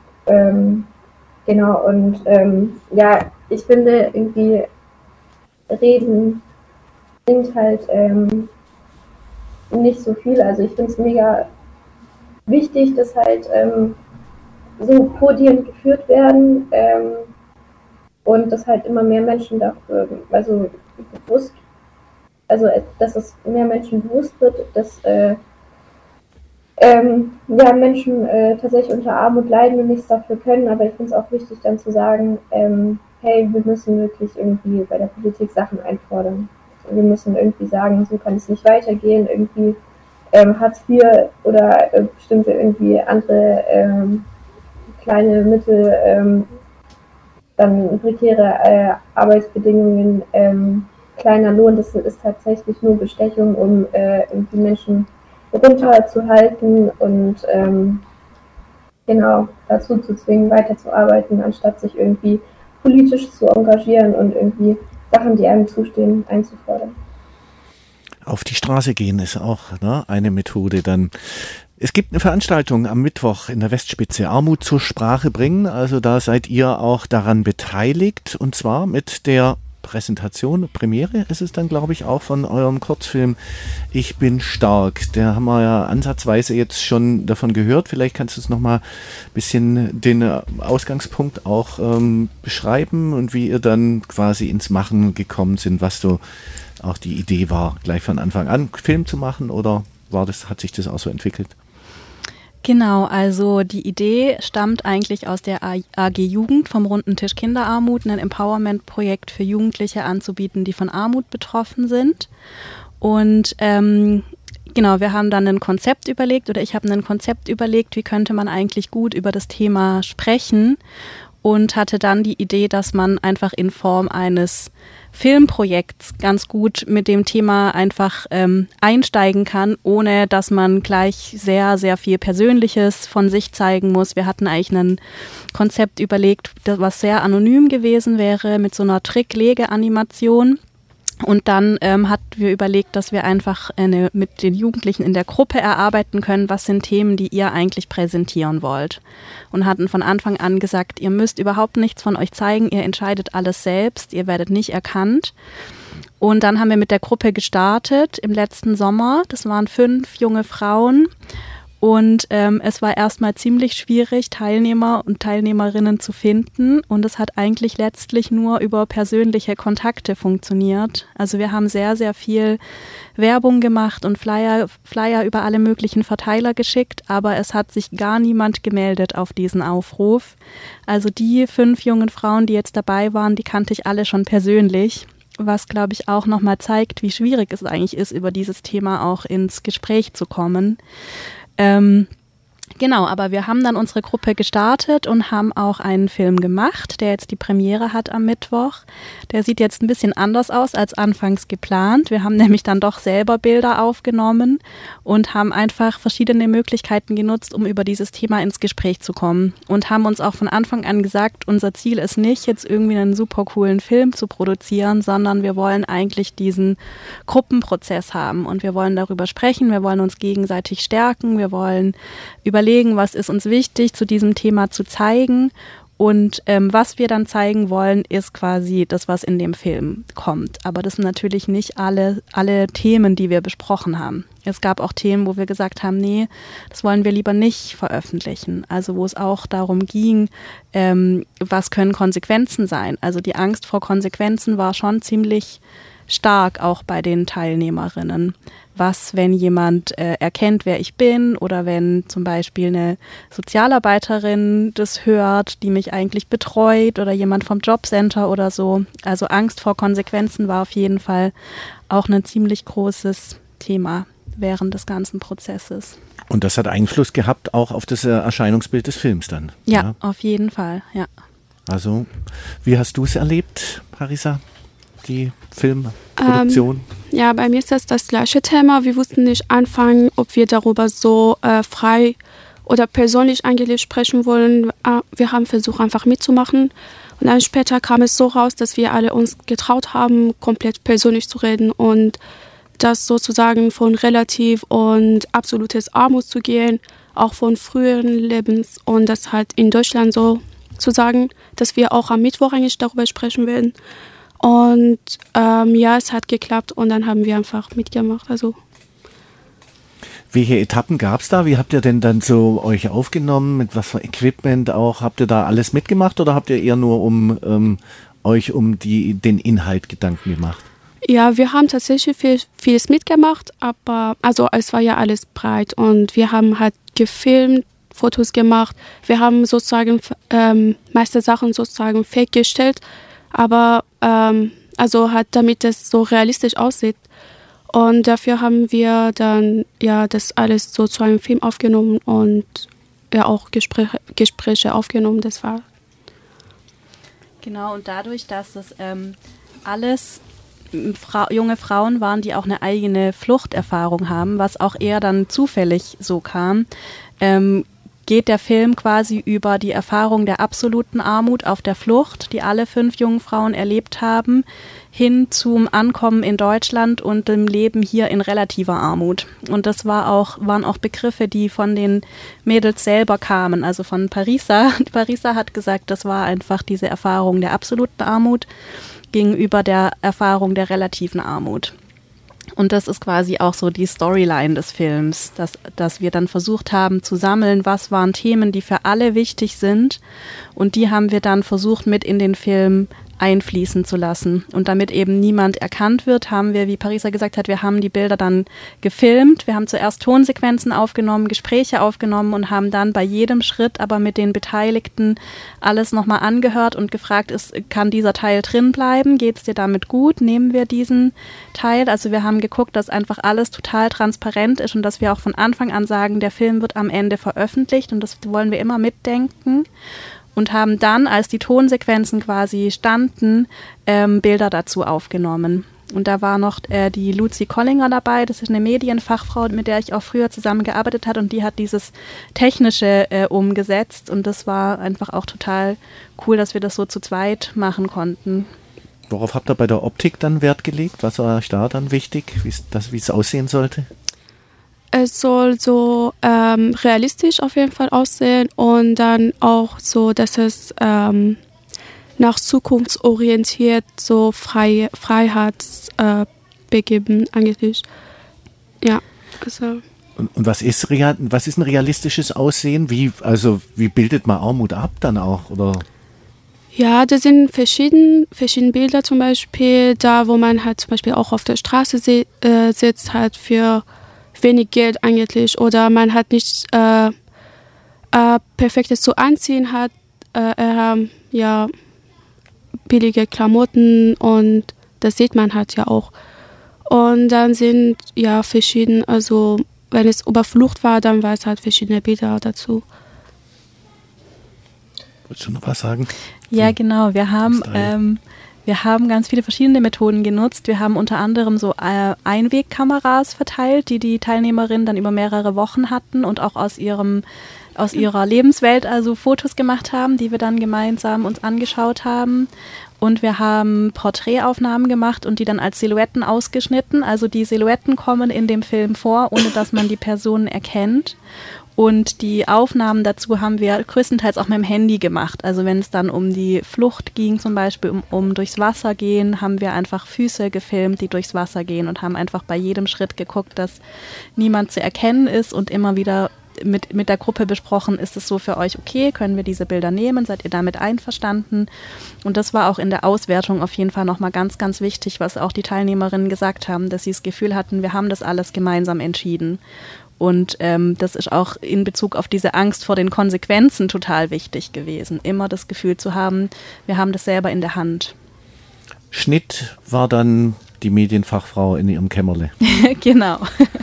Genau, und ja, ich finde irgendwie Reden bringt halt nicht so viel. Also ich finde es mega wichtig, dass halt so Podien geführt werden und dass halt immer mehr Menschen dafür, dass es mehr Menschen bewusst wird, dass Menschen tatsächlich unter Armut leiden und nichts dafür können, aber ich finde es auch wichtig dann zu sagen, hey, wir müssen wirklich irgendwie bei der Politik Sachen einfordern. Wir müssen irgendwie sagen, so kann es nicht weitergehen, irgendwie Hartz IV oder bestimmte irgendwie andere kleine Mittel, dann prekäre Arbeitsbedingungen, kleiner Lohn, das ist tatsächlich nur Bestechung, um irgendwie Menschen runterzuhalten und genau dazu zu zwingen, weiterzuarbeiten, anstatt sich irgendwie politisch zu engagieren und irgendwie Sachen, die einem zustehen, einzufordern. Auf die Straße gehen ist auch, ne, eine Methode. Dann Es gibt eine Veranstaltung am Mittwoch in der Westspitze, Armut zur Sprache bringen. Also da seid ihr auch daran beteiligt, und zwar mit der Präsentation, Premiere ist es dann, glaube ich, auch von eurem Kurzfilm Ich bin stark. Da haben wir ja ansatzweise jetzt schon davon gehört. Vielleicht kannst du es nochmal ein bisschen den Ausgangspunkt auch beschreiben und wie ihr dann quasi ins Machen gekommen sind, was so auch die Idee war, gleich von Anfang an Film zu machen, oder hat sich das auch so entwickelt? Genau, also die Idee stammt eigentlich aus der AG Jugend vom Runden Tisch Kinderarmut, ein Empowerment-Projekt für Jugendliche anzubieten, die von Armut betroffen sind. Und genau, wir haben dann ein Konzept überlegt, oder ich habe ein Konzept überlegt, wie könnte man eigentlich gut über das Thema sprechen, und hatte dann die Idee, dass man einfach in Form eines Filmprojekts ganz gut mit dem Thema einfach einsteigen kann, ohne dass man gleich sehr, sehr viel Persönliches von sich zeigen muss. Wir hatten eigentlich ein Konzept überlegt, was sehr anonym gewesen wäre, mit so einer Trick-Lege-Animation. Und dann hatten wir überlegt, dass wir einfach mit den Jugendlichen in der Gruppe erarbeiten können, was sind Themen, die ihr eigentlich präsentieren wollt. Und hatten von Anfang an gesagt, ihr müsst überhaupt nichts von euch zeigen, ihr entscheidet alles selbst, ihr werdet nicht erkannt. Und dann haben wir mit der Gruppe gestartet im letzten Sommer. Das waren 5 junge Frauen. Und es war erstmal ziemlich schwierig, Teilnehmer und Teilnehmerinnen zu finden. Und es hat eigentlich letztlich nur über persönliche Kontakte funktioniert. Also wir haben sehr, sehr viel Werbung gemacht und Flyer über alle möglichen Verteiler geschickt. Aber es hat sich gar niemand gemeldet auf diesen Aufruf. Also die 5 jungen Frauen, die jetzt dabei waren, die kannte ich alle schon persönlich. Was, glaube ich, auch nochmal zeigt, wie schwierig es eigentlich ist, über dieses Thema auch ins Gespräch zu kommen. Genau, aber wir haben dann unsere Gruppe gestartet und haben auch einen Film gemacht, der jetzt die Premiere hat am Mittwoch. Der sieht jetzt ein bisschen anders aus als anfangs geplant. Wir haben nämlich dann doch selber Bilder aufgenommen und haben einfach verschiedene Möglichkeiten genutzt, um über dieses Thema ins Gespräch zu kommen. Und haben uns auch von Anfang an gesagt, unser Ziel ist nicht, jetzt irgendwie einen super coolen Film zu produzieren, sondern wir wollen eigentlich diesen Gruppenprozess haben. Und wir wollen darüber sprechen, wir wollen uns gegenseitig stärken, wir wollen überlegen, was ist uns wichtig, zu diesem Thema zu zeigen. Und was wir dann zeigen wollen, ist quasi das, was in dem Film kommt. Aber das sind natürlich nicht alle Themen, die wir besprochen haben. Es gab auch Themen, wo wir gesagt haben, nee, das wollen wir lieber nicht veröffentlichen. Also wo es auch darum ging, was können Konsequenzen sein. Also die Angst vor Konsequenzen war schon ziemlich stark auch bei den Teilnehmerinnen. Was, wenn jemand erkennt, wer ich bin, oder wenn zum Beispiel eine Sozialarbeiterin das hört, die mich eigentlich betreut, oder jemand vom Jobcenter oder so. Also Angst vor Konsequenzen war auf jeden Fall auch ein ziemlich großes Thema während des ganzen Prozesses. Und das hat Einfluss gehabt auch auf das Erscheinungsbild des Films dann? Ja, auf jeden Fall, ja. Also, wie hast du es erlebt, Parisa? Die Filmproduktion? Ja, bei mir ist das gleiche Thema. Wir wussten nicht anfangen, ob wir darüber so frei oder persönlich eigentlich sprechen wollen. Wir haben versucht, einfach mitzumachen. Und dann später kam es so raus, dass wir alle uns getraut haben, komplett persönlich zu reden und das sozusagen von relativ und absolutes Armut zu gehen, auch von früheren Lebens, und das halt in Deutschland so zu sagen, dass wir auch am Mittwoch eigentlich darüber sprechen werden. Und ja, es hat geklappt und dann haben wir einfach mitgemacht. Also. Welche Etappen gab es da? Wie habt ihr denn dann so euch aufgenommen? Mit was für Equipment auch? Habt ihr da alles mitgemacht oder habt ihr eher nur euch um den Inhalt Gedanken gemacht? Ja, wir haben tatsächlich vieles mitgemacht, aber also es war ja alles breit und wir haben halt gefilmt, Fotos gemacht. Wir haben sozusagen meiste Sachen sozusagen fake gestellt, aber also halt damit es so realistisch aussieht. Und dafür haben wir dann ja das alles so zu einem Film aufgenommen und ja auch Gespräche aufgenommen. Das war. Genau, und dadurch, dass das alles junge Frauen waren, die auch eine eigene Fluchterfahrung haben, was auch eher dann zufällig so kam, geht der Film quasi über die Erfahrung der absoluten Armut auf der Flucht, die alle 5 jungen Frauen erlebt haben, hin zum Ankommen in Deutschland und dem Leben hier in relativer Armut. Und das waren auch Begriffe, die von den Mädels selber kamen, also von Parisa. Parisa hat gesagt, das war einfach diese Erfahrung der absoluten Armut gegenüber der Erfahrung der relativen Armut. Und das ist quasi auch so die Storyline des Films, dass wir dann versucht haben zu sammeln, was waren Themen, die für alle wichtig sind. Und die haben wir dann versucht mit in den Film einfließen zu lassen. Und damit eben niemand erkannt wird, haben wir, wie Parisa gesagt hat, wir haben die Bilder dann gefilmt. Wir haben zuerst Tonsequenzen aufgenommen, Gespräche aufgenommen und haben dann bei jedem Schritt aber mit den Beteiligten alles nochmal angehört und gefragt, kann dieser Teil drin bleiben? Geht es dir damit gut? Nehmen wir diesen Teil? Also wir haben geguckt, dass einfach alles total transparent ist und dass wir auch von Anfang an sagen, der Film wird am Ende veröffentlicht und das wollen wir immer mitdenken. Und haben dann, als die Tonsequenzen quasi standen, Bilder dazu aufgenommen. Und da war noch die Lucy Collinger dabei, das ist eine Medienfachfrau, mit der ich auch früher zusammengearbeitet habe und die hat dieses Technische umgesetzt und das war einfach auch total cool, dass wir das so zu zweit machen konnten. Worauf habt ihr bei der Optik dann Wert gelegt? Was war euch da dann wichtig, wie es aussehen sollte? Es soll so realistisch auf jeden Fall aussehen und dann auch so, dass es nach zukunftsorientiert so Freiheitsbegeben eigentlich. Ja, also. Und was ist ein realistisches Aussehen? Wie bildet man Armut ab dann auch? Oder? Ja, das sind verschiedene Bilder zum Beispiel, da wo man halt zum Beispiel auch auf der Straße sitzt, halt für wenig Geld eigentlich oder man hat nicht perfektes zu anziehen hat, ja billige Klamotten und das sieht man halt ja auch. Und dann sind ja verschiedene, also wenn es über Flucht war, dann war es halt verschiedene Bilder dazu. Wolltest du noch was sagen? Ja, genau. Wir haben ganz viele verschiedene Methoden genutzt. Wir haben unter anderem so Einwegkameras verteilt, die Teilnehmerinnen dann über mehrere Wochen hatten und auch aus ihrer Lebenswelt also Fotos gemacht haben, die wir dann gemeinsam uns angeschaut haben. Und wir haben Porträtaufnahmen gemacht und die dann als Silhouetten ausgeschnitten. Also die Silhouetten kommen in dem Film vor, ohne dass man die Personen erkennt. Und die Aufnahmen dazu haben wir größtenteils auch mit dem Handy gemacht. Also wenn es dann um die Flucht ging, zum Beispiel um durchs Wasser gehen, haben wir einfach Füße gefilmt, die durchs Wasser gehen und haben einfach bei jedem Schritt geguckt, dass niemand zu erkennen ist und immer wieder mit der Gruppe besprochen, ist es so für euch okay, können wir diese Bilder nehmen, seid ihr damit einverstanden? Und das war auch in der Auswertung auf jeden Fall nochmal ganz, ganz wichtig, was auch die Teilnehmerinnen gesagt haben, dass sie das Gefühl hatten, wir haben das alles gemeinsam entschieden. Und das ist auch in Bezug auf diese Angst vor den Konsequenzen total wichtig gewesen. Immer das Gefühl zu haben, wir haben das selber in der Hand. Schnitt war dann die Medienfachfrau in ihrem Kämmerle. Genau.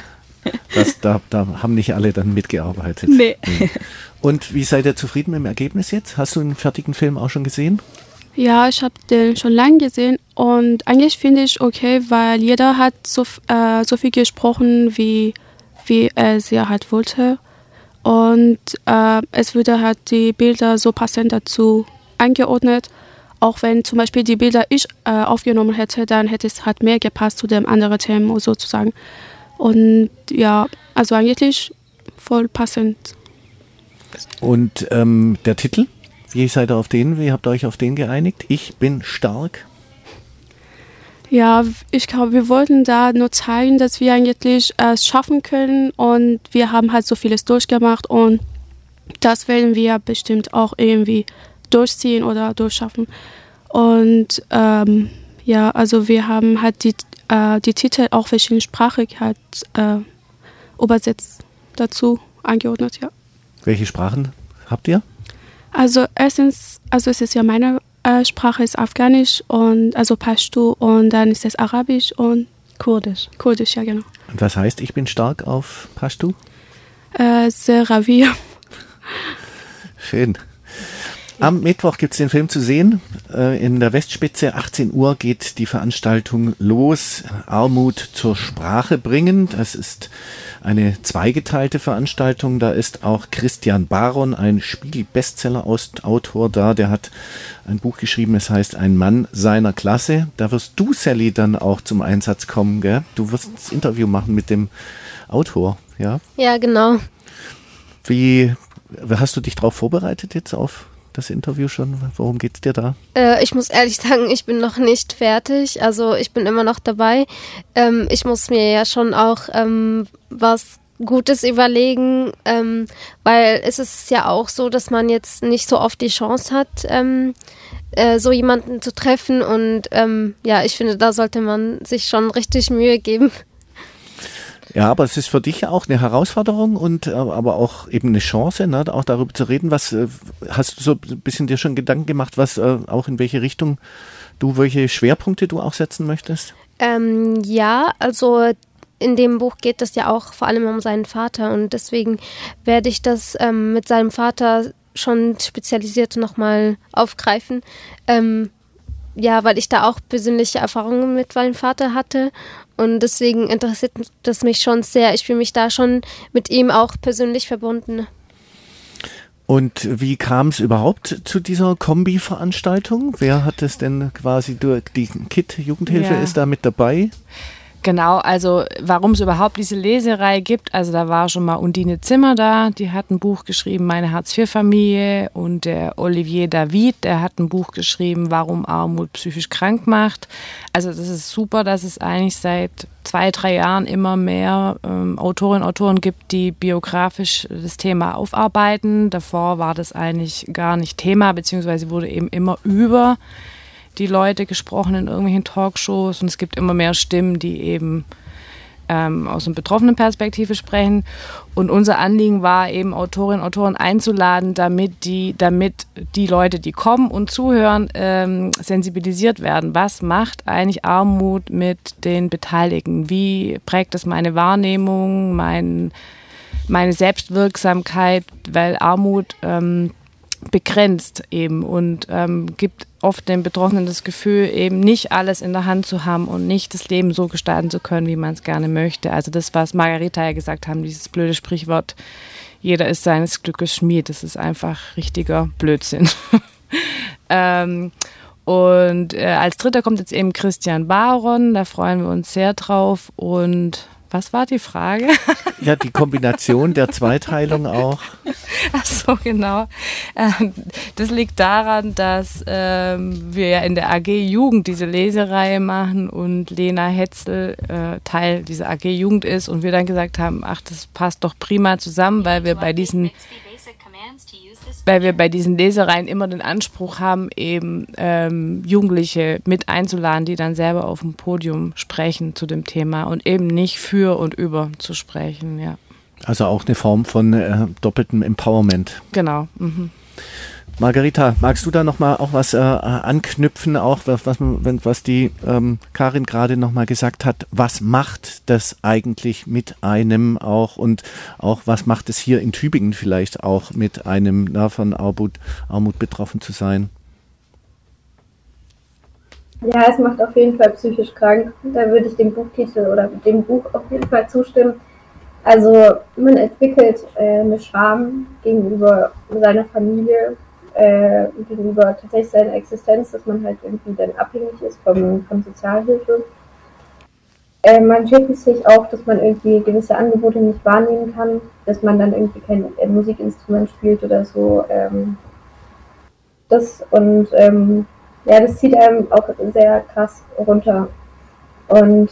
Da haben nicht alle dann mitgearbeitet. Nee. Und wie seid ihr zufrieden mit dem Ergebnis jetzt? Hast du einen fertigen Film auch schon gesehen? Ja, ich habe den schon lange gesehen und eigentlich finde ich okay, weil jeder hat so viel gesprochen, wie er sie halt wollte. Und es würde halt die Bilder so passend dazu eingeordnet. Auch wenn zum Beispiel die Bilder ich aufgenommen hätte, dann hätte es halt mehr gepasst zu dem anderen Thema sozusagen. Und ja, also eigentlich voll passend. Und der Titel? Wie seid ihr auf den? Wie habt ihr euch auf den geeinigt? Ich bin stark. Ja, ich glaube, wir wollten da nur zeigen, dass wir eigentlich es schaffen können und wir haben halt so vieles durchgemacht und das werden wir bestimmt auch irgendwie durchziehen oder durchschaffen. Und ja, also wir haben halt die Titel auch verschiedensprachig halt übersetzt dazu angeordnet, ja. Welche Sprachen habt ihr? Also erstens, also es ist ja meine Sprache ist Afghanisch und also Pashto und dann ist es Arabisch und Kurdisch. Kurdisch, ja genau. Und was heißt, ich bin stark auf Pashto? Sehr ravi. Schön. Am Mittwoch gibt es den Film zu sehen. In der Westspitze, 18 Uhr geht die Veranstaltung los. Armut zur Sprache bringen. Das ist eine zweigeteilte Veranstaltung. Da ist auch Christian Baron, ein Spiegel-Bestseller-Autor da. Der hat ein Buch geschrieben, es heißt Ein Mann seiner Klasse. Da wirst du, Sally, dann auch zum Einsatz kommen, gell? Du wirst das Interview machen mit dem Autor, ja? Ja, genau. Wie hast du dich darauf vorbereitet jetzt auf das Interview schon? Worum geht's dir da? Ich muss ehrlich sagen, ich bin noch nicht fertig. Also ich bin immer noch dabei. Ich muss mir ja schon auch was Gutes überlegen, weil es ist ja auch so, dass man jetzt nicht so oft die Chance hat, so jemanden zu treffen. Und ja, ich finde, da sollte man sich schon richtig Mühe geben. Ja, aber es ist für dich ja auch eine Herausforderung und aber auch eben eine Chance, ne, auch darüber zu reden. Was hast du so ein bisschen dir schon Gedanken gemacht, was auch in welche Richtung welche Schwerpunkte du auch setzen möchtest? Ja, also in dem Buch geht es ja auch vor allem um seinen Vater und deswegen werde ich das mit seinem Vater schon spezialisiert nochmal aufgreifen. Ja, weil ich da auch persönliche Erfahrungen mit meinem Vater hatte und deswegen interessiert das mich schon sehr. Ich fühle mich da schon mit ihm auch persönlich verbunden. Und wie kam es überhaupt zu dieser Kombi-Veranstaltung? Wer hat es denn quasi durch die KIT-Jugendhilfe ist da mit dabei? Genau, also warum es überhaupt diese Leserei gibt, also da war schon mal Undine Zimmer da, die hat ein Buch geschrieben, Meine Hartz-IV-Familie, und der Olivier David, der hat ein Buch geschrieben, Warum Armut psychisch krank macht. Also das ist super, dass es eigentlich seit 2-3 Jahren immer mehr Autorinnen und Autoren gibt, die biografisch das Thema aufarbeiten. Davor war das eigentlich gar nicht Thema, beziehungsweise wurde eben immer über die Leute gesprochen in irgendwelchen Talkshows und es gibt immer mehr Stimmen, die eben aus einer betroffenen Perspektive sprechen. Und unser Anliegen war eben, Autorinnen und Autoren einzuladen, damit die Leute, die kommen und zuhören, sensibilisiert werden. Was macht eigentlich Armut mit den Beteiligten? Wie prägt das meine Wahrnehmung, meine Selbstwirksamkeit? Weil Armut begrenzt eben und gibt oft den Betroffenen das Gefühl, eben nicht alles in der Hand zu haben und nicht das Leben so gestalten zu können, wie man es gerne möchte. Also das, was Margarita ja gesagt haben, dieses blöde Sprichwort, jeder ist seines Glückes Schmied, das ist einfach richtiger Blödsinn. Und als Dritter kommt jetzt eben Christian Baron, da freuen wir uns sehr drauf. Und was war die Frage? Ja, die Kombination der Zweiteilung auch. Ach so, genau. Das liegt daran, dass wir ja in der AG Jugend diese Lesereihe machen und Lena Hetzel Teil dieser AG Jugend ist und wir dann gesagt haben, ach, das passt doch prima zusammen, weil wir bei diesen Lesereien immer den Anspruch haben, eben Jugendliche mit einzuladen, die dann selber auf dem Podium sprechen zu dem Thema und eben nicht für und über zu sprechen, ja. Also auch eine Form von doppeltem Empowerment. Genau. Mhm. Margarita, magst du da nochmal auch was anknüpfen, auch was die Karin gerade nochmal gesagt hat, was macht das eigentlich mit einem auch und auch was macht es hier in Tübingen vielleicht auch mit einem, von Armut betroffen zu sein? Ja, es macht auf jeden Fall psychisch krank. Da würde ich dem Buchtitel oder dem Buch auf jeden Fall zustimmen. Also man entwickelt eine Scham gegenüber seiner Familie, gegenüber tatsächlich seiner Existenz, dass man halt irgendwie dann abhängig ist von Sozialhilfe. Man schämt sich auch, dass man irgendwie gewisse Angebote nicht wahrnehmen kann, dass man dann irgendwie kein Musikinstrument spielt oder so. Das zieht einem auch sehr krass runter und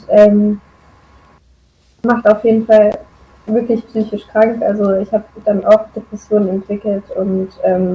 macht auf jeden Fall wirklich psychisch krank. Also ich habe dann auch Depressionen entwickelt und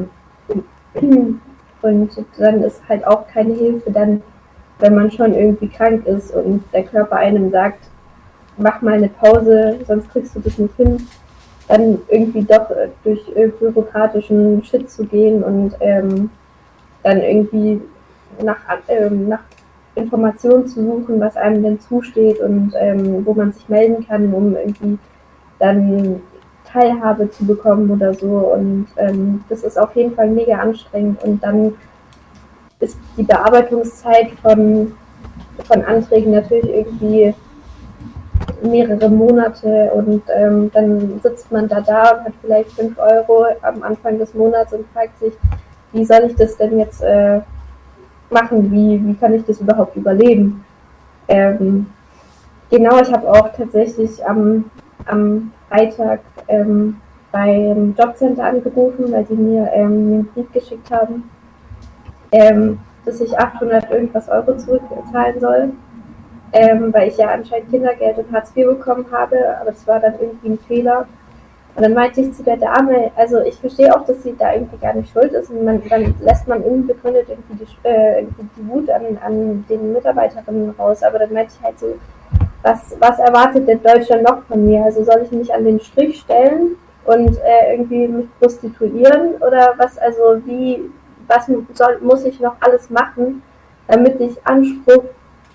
dann ist halt auch keine Hilfe dann, wenn man schon irgendwie krank ist und der Körper einem sagt, mach mal eine Pause, sonst kriegst du das nicht hin, dann irgendwie doch durch bürokratischen Shit zu gehen und dann irgendwie nach Informationen zu suchen, was einem denn zusteht und wo man sich melden kann, um irgendwie dann Teilhabe zu bekommen oder so. Und das ist auf jeden Fall mega anstrengend. Und dann ist die Bearbeitungszeit von Anträgen natürlich irgendwie mehrere Monate und dann sitzt man da und hat vielleicht 5 Euro am Anfang des Monats und fragt sich, wie soll ich das denn jetzt machen, wie kann ich das überhaupt überleben? Genau, ich habe auch tatsächlich am Freitag beim Jobcenter angerufen, weil die mir einen Brief geschickt haben, dass ich 800 irgendwas Euro zurückzahlen soll. Weil ich ja anscheinend Kindergeld und Hartz IV bekommen habe, aber das war dann irgendwie ein Fehler. Und dann meinte ich zu der Dame, also ich verstehe auch, dass sie da irgendwie gar nicht schuld ist und dann lässt man unbegründet irgendwie die Wut an den Mitarbeiterinnen raus, aber dann meinte ich halt so, was erwartet denn Deutschland noch von mir? Also soll ich mich an den Strich stellen und irgendwie mich prostituieren oder was, also muss ich noch alles machen, damit ich Anspruch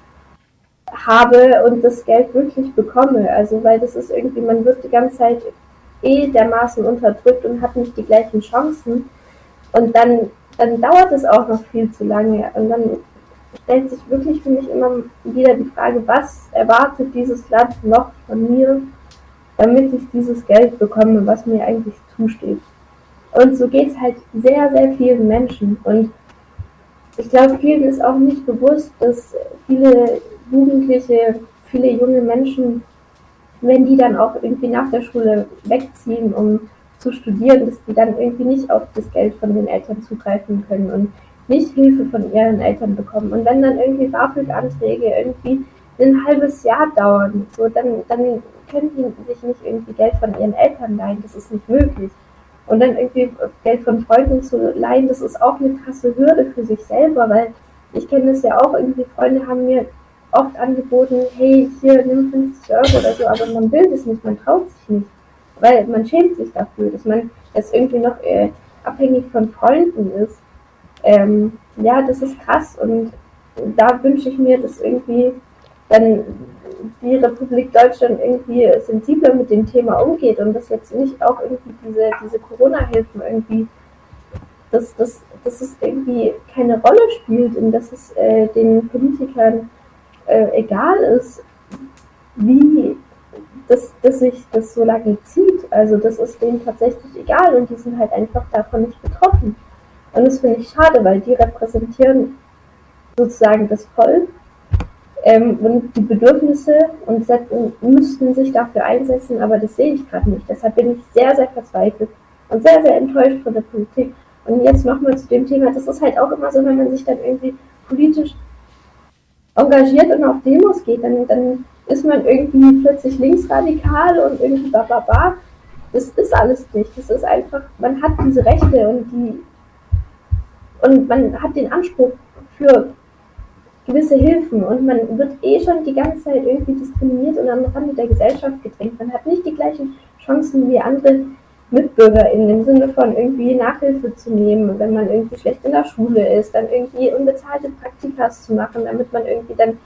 habe und das Geld wirklich bekomme, also weil das ist irgendwie, man wird die ganze Zeit dermaßen unterdrückt und hat nicht die gleichen Chancen und dann dauert es auch noch viel zu lange und dann stellt sich wirklich für mich immer wieder die Frage, was erwartet dieses Land noch von mir, damit ich dieses Geld bekomme, was mir eigentlich zusteht. Und so geht es halt sehr, sehr vielen Menschen und ich glaube, vielen ist auch nicht bewusst, dass viele Jugendliche, viele junge Menschen, wenn die dann auch irgendwie nach der Schule wegziehen, um zu studieren, dass die dann irgendwie nicht auf das Geld von den Eltern zugreifen können und nicht Hilfe von ihren Eltern bekommen. Und wenn dann irgendwie BAföG-Anträge irgendwie ein halbes Jahr dauern, so, dann können die sich nicht irgendwie Geld von ihren Eltern leihen, das ist nicht möglich. Und dann irgendwie Geld von Freunden zu leihen, das ist auch eine krasse Hürde für sich selber, weil ich kenne das ja auch, irgendwie Freunde haben mir oft angeboten, hey, hier, nimm 50 Euro oder so, aber man will das nicht, man traut sich nicht, weil man schämt sich dafür, dass man das irgendwie noch abhängig von Freunden ist. Ja, das ist krass und da wünsche ich mir, dass irgendwie dann die Republik Deutschland irgendwie sensibler mit dem Thema umgeht und dass jetzt nicht auch irgendwie diese Corona-Hilfen irgendwie, dass es irgendwie keine Rolle spielt und dass es den Politikern egal ist, wie dass sich das so lange zieht. Also das ist denen tatsächlich egal und die sind halt einfach davon nicht betroffen. Und das finde ich schade, weil die repräsentieren sozusagen das Volk und die Bedürfnisse und müssten sich dafür einsetzen, aber das sehe ich gerade nicht. Deshalb bin ich sehr, sehr verzweifelt und sehr, sehr enttäuscht von der Politik. Und jetzt nochmal zu dem Thema, das ist halt auch immer so, wenn man sich dann irgendwie politisch engagiert und auf Demos geht, dann ist man irgendwie plötzlich linksradikal und irgendwie bababa. Das ist alles nicht. Das ist einfach, man hat diese Rechte und man hat den Anspruch für gewisse Hilfen und man wird schon die ganze Zeit irgendwie diskriminiert und am Rande der Gesellschaft gedrängt. Man hat nicht die gleichen Chancen wie andere MitbürgerInnen im Sinne von irgendwie Nachhilfe zu nehmen, wenn man irgendwie schlecht in der Schule ist, dann irgendwie unbezahlte Praktikas zu machen, damit man irgendwie dann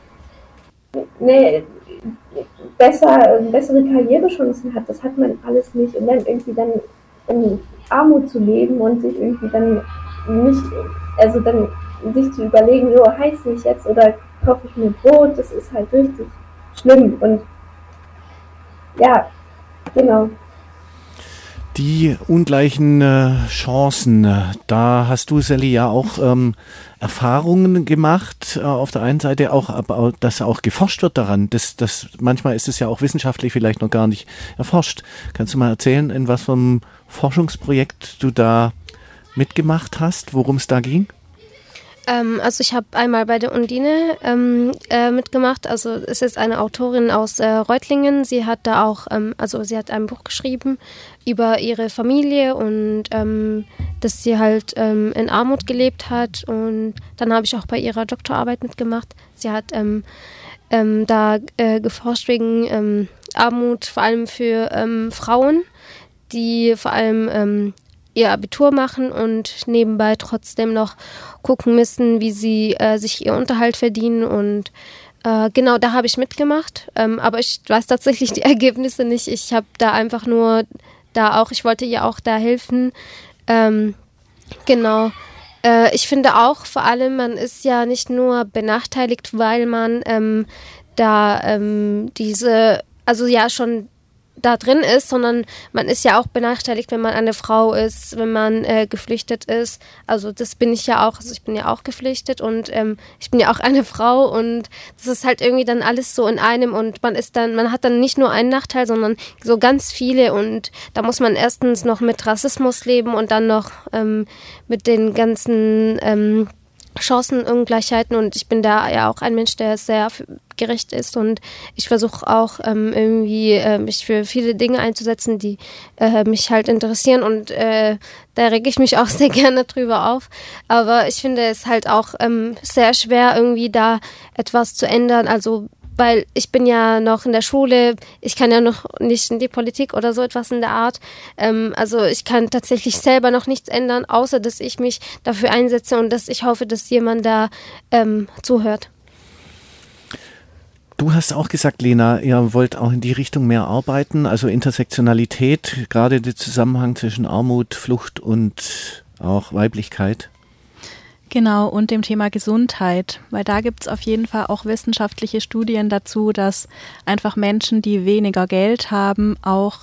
bessere Karrierechancen hat. Das hat man alles nicht und dann irgendwie dann in Armut zu leben und sich irgendwie dann nicht, also dann sich zu überlegen, so heiße ich jetzt oder kaufe ich mir Brot, das ist halt richtig schlimm und ja, genau. Die ungleichen Chancen, da hast du, Sally, ja auch Erfahrungen gemacht, auf der einen Seite auch, aber dass auch geforscht wird daran, das manchmal ist es ja auch wissenschaftlich vielleicht noch gar nicht erforscht. Kannst du mal erzählen, in was für einem Forschungsprojekt du da mitgemacht hast, worum es da ging? Also ich habe einmal bei der Undine mitgemacht, also es ist eine Autorin aus Reutlingen, sie hat da auch, sie hat ein Buch geschrieben über ihre Familie und dass sie halt in Armut gelebt hat und dann habe ich auch bei ihrer Doktorarbeit mitgemacht. Sie hat da geforscht wegen Armut, vor allem für Frauen, die vor allem ihr Abitur machen und nebenbei trotzdem noch gucken müssen, wie sie sich ihr Unterhalt verdienen und genau, da habe ich mitgemacht, aber ich weiß tatsächlich die Ergebnisse nicht. Ich habe da einfach nur ich wollte ihr auch da helfen. Genau. Ich finde auch, vor allem, man ist ja nicht nur benachteiligt, weil man schon da drin ist, sondern man ist ja auch benachteiligt, wenn man eine Frau ist, wenn man geflüchtet ist. Also das bin ich ja auch, also ich bin ja auch geflüchtet und ich bin ja auch eine Frau und das ist halt irgendwie dann alles so in einem und man hat dann nicht nur einen Nachteil, sondern so ganz viele und da muss man erstens noch mit Rassismus leben und dann noch mit den ganzen Chancenungleichheiten und ich bin da ja auch ein Mensch, der sehr gerecht ist und ich versuche auch irgendwie mich für viele Dinge einzusetzen, die mich halt interessieren und da rege ich mich auch sehr gerne drüber auf, aber ich finde es halt auch sehr schwer irgendwie da etwas zu ändern, also weil ich bin ja noch in der Schule, ich kann ja noch nicht in die Politik oder so etwas in der Art. Also ich kann tatsächlich selber noch nichts ändern, außer dass ich mich dafür einsetze und dass ich hoffe, dass jemand da zuhört. Du hast auch gesagt, Lena, ihr wollt auch in die Richtung mehr arbeiten, also Intersektionalität, gerade der Zusammenhang zwischen Armut, Flucht und auch Weiblichkeit. Genau, und dem Thema Gesundheit, weil da gibt es auf jeden Fall auch wissenschaftliche Studien dazu, dass einfach Menschen, die weniger Geld haben, auch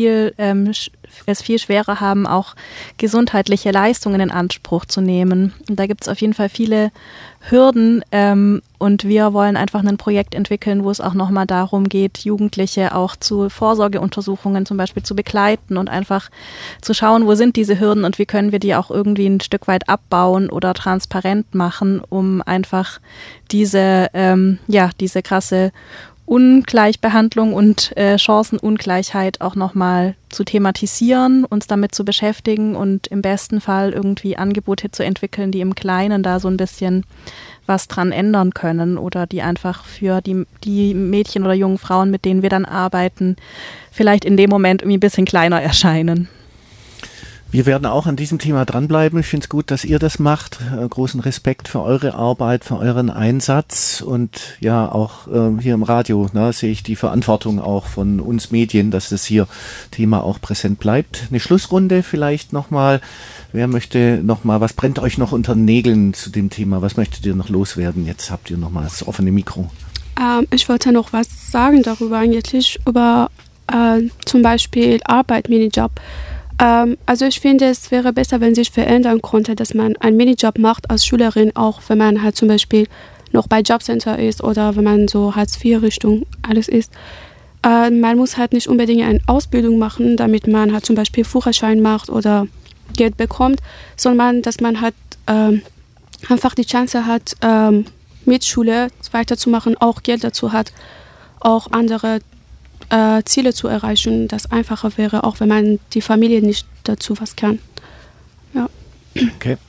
es viel schwerer haben, auch gesundheitliche Leistungen in Anspruch zu nehmen. Und da gibt es auf jeden Fall viele Hürden und wir wollen einfach ein Projekt entwickeln, wo es auch nochmal darum geht, Jugendliche auch zu Vorsorgeuntersuchungen zum Beispiel zu begleiten und einfach zu schauen, wo sind diese Hürden und wie können wir die auch irgendwie ein Stück weit abbauen oder transparent machen, um einfach diese krasse Ungleichbehandlung und Chancenungleichheit auch nochmal zu thematisieren, uns damit zu beschäftigen und im besten Fall irgendwie Angebote zu entwickeln, die im Kleinen da so ein bisschen was dran ändern können oder die einfach für die Mädchen oder jungen Frauen, mit denen wir dann arbeiten, vielleicht in dem Moment irgendwie ein bisschen kleiner erscheinen. Wir werden auch an diesem Thema dranbleiben. Ich finde es gut, dass ihr das macht. Großen Respekt für eure Arbeit, für euren Einsatz und ja auch hier im Radio sehe ich die Verantwortung auch von uns Medien, dass das hier Thema auch präsent bleibt. Eine Schlussrunde vielleicht nochmal. Wer möchte nochmal, was brennt euch noch unter den Nägeln zu dem Thema? Was möchtet ihr noch loswerden? Jetzt habt ihr nochmal das offene Mikro. Ich wollte noch was sagen darüber eigentlich, über zum Beispiel Arbeit, Minijob. Also ich finde, es wäre besser, wenn sich verändern konnte, dass man einen Minijob macht als Schülerin, auch wenn man halt zum Beispiel noch bei Jobcenter ist oder wenn man so Hartz-IV-Richtung alles ist. Man muss halt nicht unbedingt eine Ausbildung machen, damit man halt zum Beispiel Führerschein macht oder Geld bekommt, sondern dass man halt einfach die Chance hat, mit Schule weiterzumachen, auch Geld dazu hat, auch andere Ziele zu erreichen, das einfacher wäre, auch wenn man die Familie nicht dazu was kann. Ja. Okay.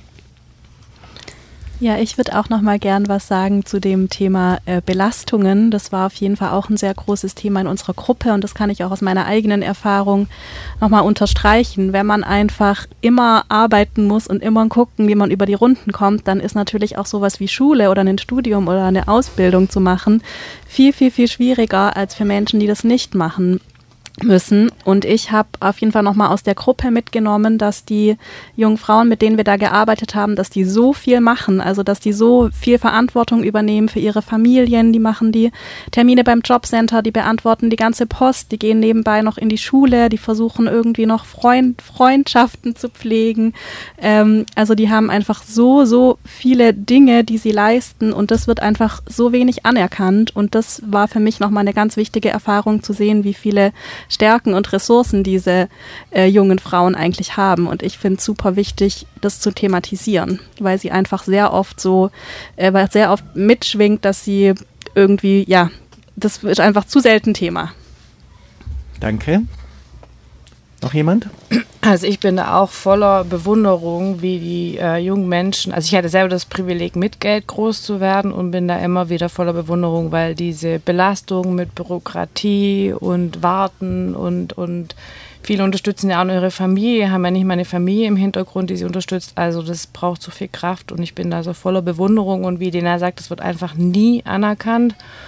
Ja, ich würde auch noch mal gern was sagen zu dem Thema Belastungen. Das war auf jeden Fall auch ein sehr großes Thema in unserer Gruppe und das kann ich auch aus meiner eigenen Erfahrung noch mal unterstreichen. Wenn man einfach immer arbeiten muss und immer gucken, wie man über die Runden kommt, dann ist natürlich auch sowas wie Schule oder ein Studium oder eine Ausbildung zu machen viel, viel, viel schwieriger als für Menschen, die das nicht machen müssen. Und ich habe auf jeden Fall nochmal aus der Gruppe mitgenommen, dass die jungen Frauen, mit denen wir da gearbeitet haben, dass die so viel machen, also dass die so viel Verantwortung übernehmen für ihre Familien, die machen die Termine beim Jobcenter, die beantworten die ganze Post, die gehen nebenbei noch in die Schule, die versuchen irgendwie noch Freundschaften zu pflegen. Also die haben einfach so viele Dinge, die sie leisten und das wird einfach so wenig anerkannt und das war für mich nochmal eine ganz wichtige Erfahrung zu sehen, wie viele Stärken und Ressourcen diese jungen Frauen eigentlich haben. Und ich finde es super wichtig, das zu thematisieren, weil sie einfach sehr oft mitschwingt, dass sie irgendwie, das ist einfach zu selten Thema. Danke. Noch jemand? Also ich bin da auch voller Bewunderung, wie die jungen Menschen, also ich hatte selber das Privileg, mit Geld groß zu werden und bin da immer wieder voller Bewunderung, weil diese Belastung mit Bürokratie und Warten und viele unterstützen ja auch ihre Familie, haben ja nicht mal eine Familie im Hintergrund, die sie unterstützt, also das braucht so viel Kraft und ich bin da so voller Bewunderung und wie Lena sagt, das wird einfach nie anerkannt.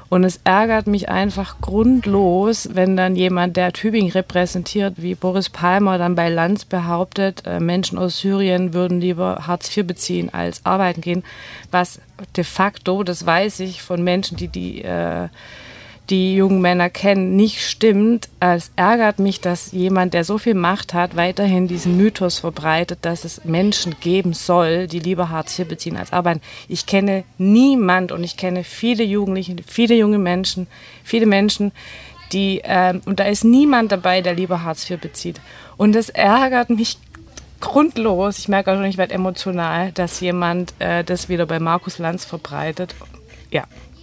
Und es ärgert mich einfach grundlos, wenn dann jemand, der Tübingen repräsentiert, wie Boris Palmer, dann bei Lanz behauptet, Menschen aus Syrien würden lieber Hartz IV beziehen als arbeiten gehen, was de facto, das weiß ich von Menschen, die jungen Männer kennen, nicht stimmt. Es ärgert mich, dass jemand, der so viel Macht hat, weiterhin diesen Mythos verbreitet, dass es Menschen geben soll, die lieber Hartz IV beziehen als arbeiten. Ich kenne niemand und ich kenne viele Jugendliche, viele junge Menschen, viele Menschen, die, und da ist niemand dabei, der lieber Hartz IV bezieht. Und das ärgert mich grundlos. Ich merke auch schon, ich werde emotional, dass jemand das wieder bei Markus Lanz verbreitet. Ja.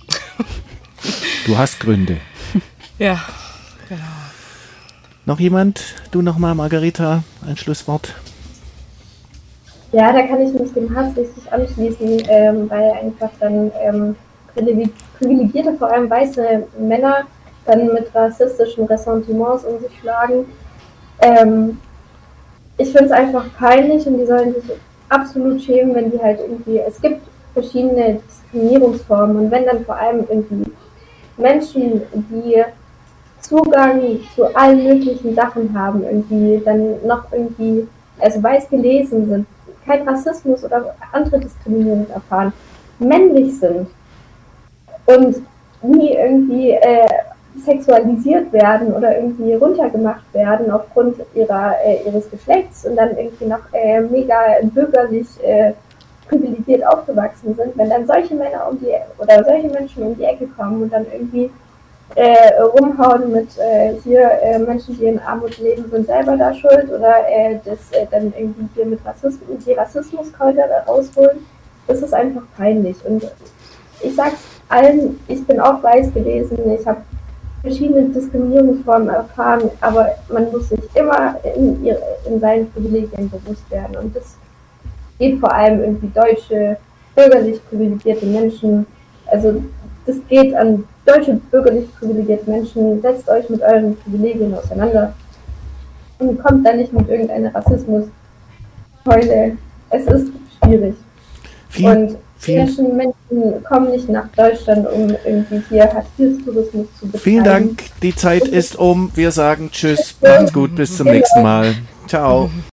Du hast Gründe. Ja, genau. Noch jemand? Du nochmal, Margareta, ein Schlusswort. Ja, da kann ich mich dem Hass richtig anschließen, weil einfach dann privilegierte, vor allem weiße Männer, dann mit rassistischen Ressentiments um sich schlagen. Ich finde es einfach peinlich und die sollen sich absolut schämen, wenn die halt irgendwie, es gibt verschiedene Diskriminierungsformen und wenn dann vor allem irgendwie Menschen, die Zugang zu allen möglichen Sachen haben, irgendwie dann noch irgendwie, also weiß gelesen sind, kein Rassismus oder andere Diskriminierung erfahren, männlich sind und nie irgendwie sexualisiert werden oder irgendwie runtergemacht werden aufgrund ihres Geschlechts und dann irgendwie noch mega bürgerlich privilegiert aufgewachsen sind, wenn dann solche Männer solche Menschen um die Ecke kommen und dann irgendwie rumhauen mit Menschen, die in Armut leben, sind selber da schuld oder dann irgendwie hier mit Rassismus, die Rassismuskeule rausholen, das ist einfach peinlich. Und ich sag's allen, ich bin auch weiß gelesen, ich habe verschiedene Diskriminierungsformen erfahren, aber man muss sich immer in seinen Privilegien bewusst werden und das geht vor allem irgendwie deutsche, bürgerlich privilegierte Menschen, also das geht an deutsche, bürgerlich privilegierte Menschen, setzt euch mit euren Privilegien auseinander und kommt da nicht mit irgendeiner Rassismuskeule. Es ist schwierig. Menschen kommen nicht nach Deutschland, um irgendwie hier Hartz-IV-Tourismus zu betreiben. Vielen Dank, die Zeit ist um. Wir sagen Tschüss, macht's gut, bis zum nächsten Mal. Ciao.